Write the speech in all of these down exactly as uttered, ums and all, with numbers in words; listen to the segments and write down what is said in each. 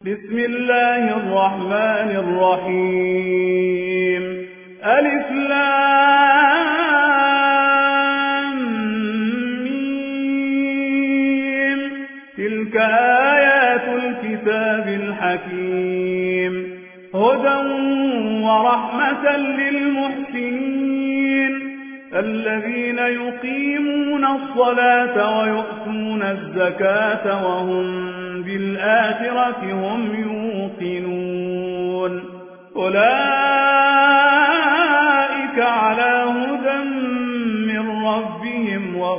بسم الله الرحمن الرحيم. ألف لام ميم. تلك آيات الكتاب الحكيم، هدى ورحمة للمحسنين الذين يقيمون الصلاة ويؤتون الزكاة وهم بالآخرة هم يوقنون. أولئك على هدى من ربهم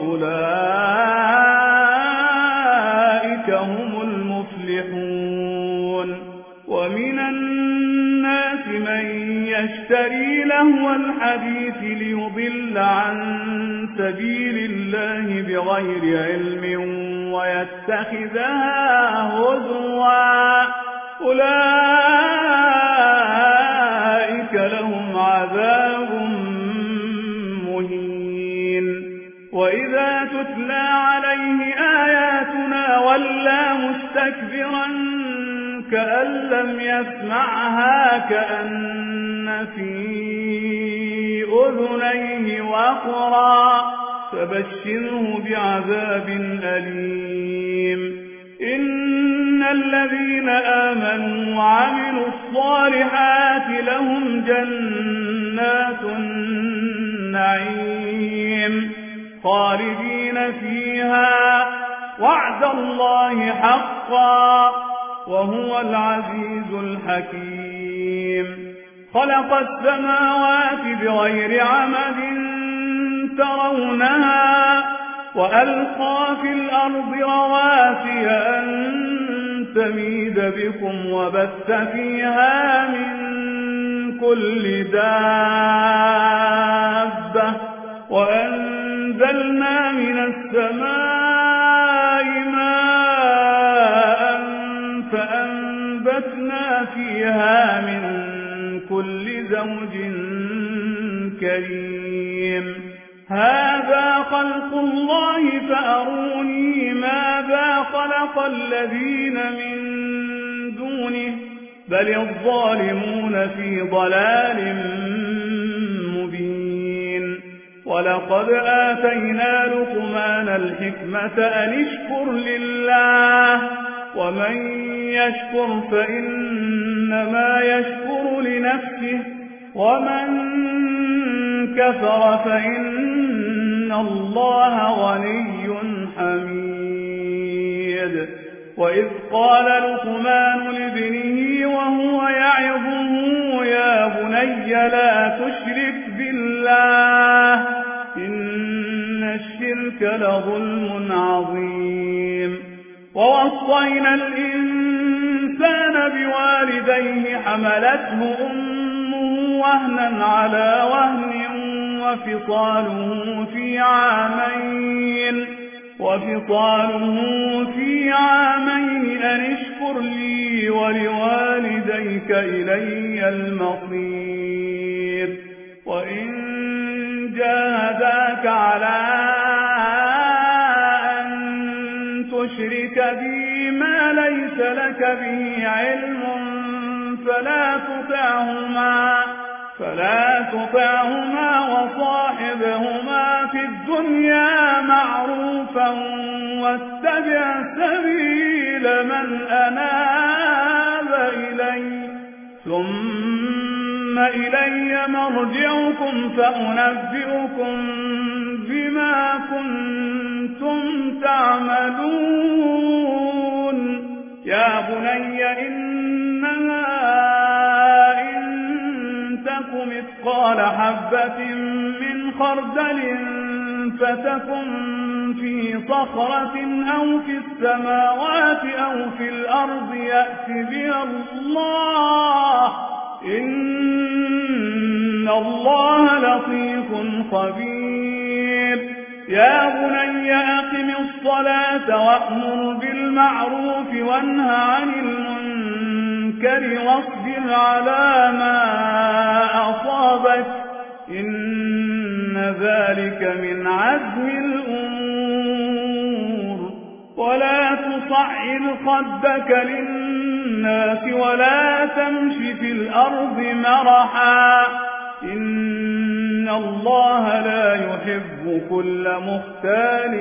وأولئك هم المفلحون. ومن الناس من يشتري لهو الحديث ليضل عن سبيل الله بغير علم ويتخذها هزوا، أولئك لهم عذاب مهين. وإذا تتلى عليه آياتنا ولى مستكبرا كأن لم يسمعها كأن في أذنيه وقرا، فبشره بعذاب أليم. إن الذين آمنوا وعملوا الصالحات لهم جنات النعيم خالدين فيها، وعد الله حقا وهو العزيز الحكيم. خلق السماوات بغير عمد ترونها وألقى في الأرض رواسي أن تميد بكم وبث فيها من كل دابة، وأنزلنا من السماء ماء فأنبتنا فيها من كل زوج كريم. هذا خلق الله فأروني ماذا خلق الذين من دونه بل الظالمون في ضلال مبين. ولقد آتينا لقمان الحكمة أن اشكر لله، ومن يشكر فإنما يشكر لنفسه، ومن كفر فإن الله غني حميد. وإذ قال لقمان لابنه وهو يعظه يا بني لا تشرك بالله إن الشرك لظلم عظيم. ووصينا الإنسان بوالديه حملته أمه وهنا على وهن وفصاله في عامين وفصاله في عامين أن اشكر لي ولوالديك إلي المصير. وإن جاهداك على أن تشرك بي ما ليس لك به علم فلا تطعهما فلا تطعهما وصاحبهما في الدنيا معروفا واتبع سبيل من أناب إلي ثم إلي مرجعكم فأنبئكم بما كنتم تعملون. يا بني إنها مثقال حبة من خردل فتكن في صخرة أو في السماوات أو في الأرض يأت بها الله إن الله لطيف خبير. يا بني أقم الصلاة وأمر بالمعروف وانه عن المنكر واصبر على ما أصابك إن ذلك من عزم الأمور. ولا تصعر خدك للناس الناس ولا تمش في الأرض مرحا إن الله لا يحب كل مختال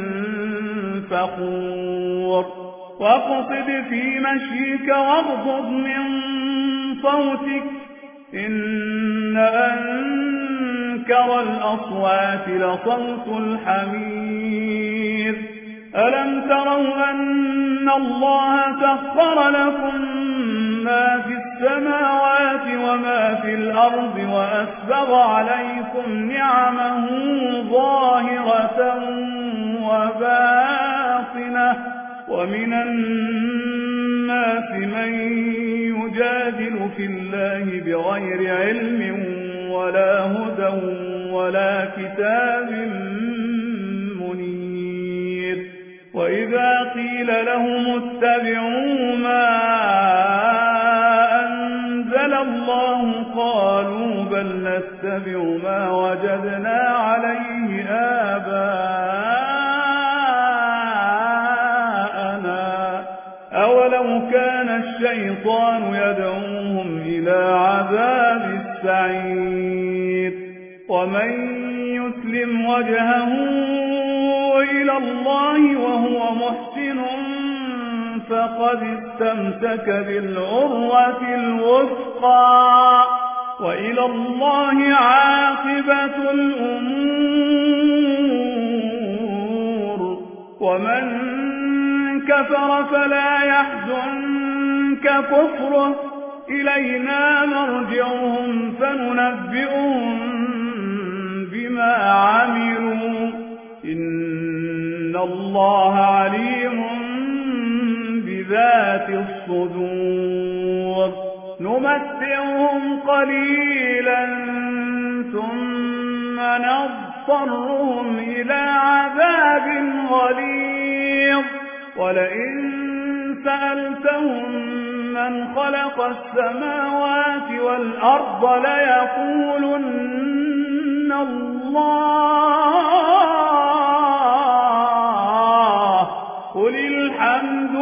فخور واقصد في مشيك واغضض من صوتك إن أنكر الأصوات لصوت الحمير ألم تروا أن الله سخر لكم ما في السماوات وما في الأرض وأسبغ عليكم نعمه ظاهرة وباطنة ومن الناس من يجادل في الله بغير علم ولا هدى ولا كتاب منير وإذا قيل لهم اتبعوا ما أنزل الله قالوا بل نتبع ما وجدنا عليه آباءنا أولو كان الشيطان يدعوهم إلى عذاب السعير ومن يسلم وجهه إلى الله وهو محسن فقد استمسك بالعروة الوثقى وإلى الله عاقبة الأمور ومن كفر فلا يحزنك كفره إلينا مرجعهم فننبئهم بما عملوا إن الله عليم بذات الصدور نمتعهم قليلا ثم نضطرهم إلى عذاب غليظ ولئن سألتهم من خلق السماوات والأرض ليقولن الله قل الحمد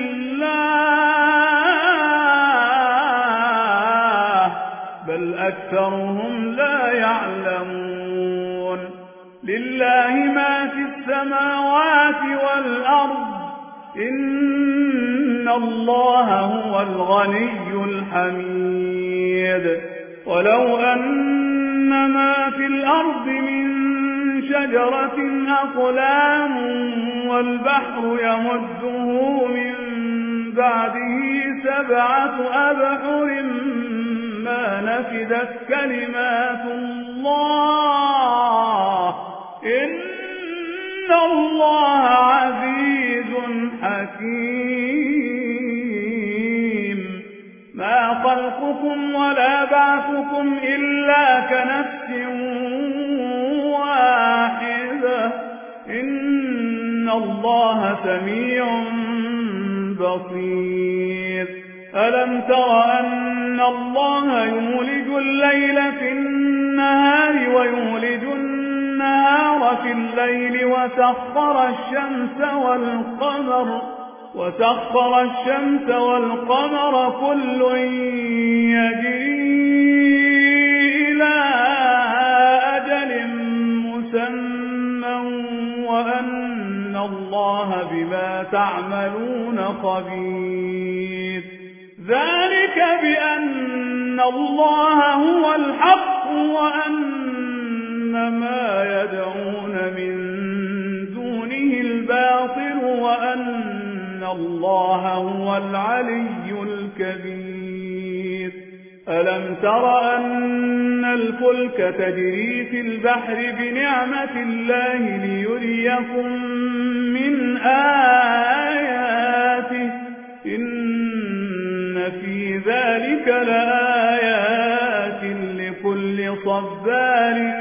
لله بل أكثرهم لا يعلمون لله ما في السماوات والأرض إن الله هو الغني الحميد ولو أن ما في الأرض من شجرة أقلام والبحر يمده من بعده سبعة أبحر ما نفدت كلمات الله إن الله عزيز حكيم ما خلقكم ولا بعثكم إلا كنفس واحدة إن الله سميع بصير ألم تر أن الله يولج الليل في النهار ويولج النهار في الليل وسخر الشمس والقمر وسخر الشمس والقمر كل يجري إلى أجل مسمى وأن الله بما تعملون خبير ذلك بأن الله هو الحق وأن ما يدعون من دونه الباطل وأن الله هو العلي الكبير ألم تر أن الفلك تجري في البحر بنعمة الله ليريكم من آياته إن في ذلك لآيات لكل صبار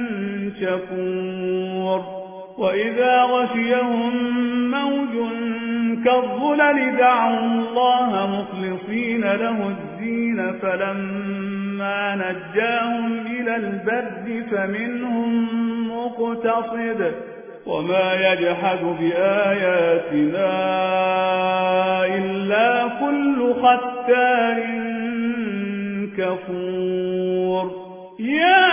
شكور وإذا غشيهم موج كالظلل دعوا الله مخلصين له الدين فلما نجاهم إلى البر فمنهم مقتصد وما يجحد بآياتنا إلا كل كل ختار كفور يا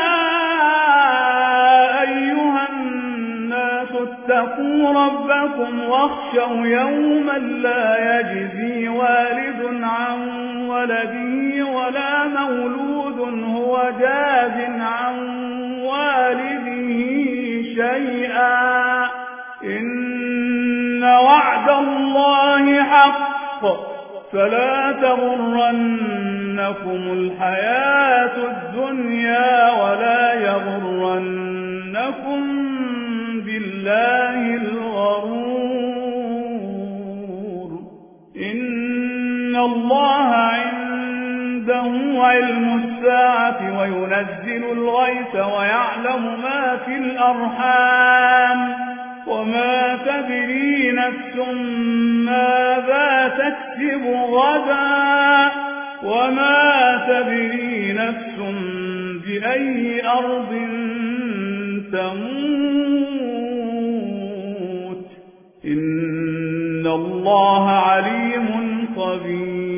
أيها الناس اتقوا ربكم واخشوا يوما لا يجزي والد عن ولده ولا مولود هو جاز عن والده شيئا إن وعد الله حق فلا تغرنكم الحياة الدنيا ولا يغرنكم بالله الغرور إن الله عنده علم الساعة وينزل الغيث ويعلم ما في الأرحام وما تدري نفس ماذا تكسب غدا وما تدري نفس بأي أرض تموت إن الله عليم خبير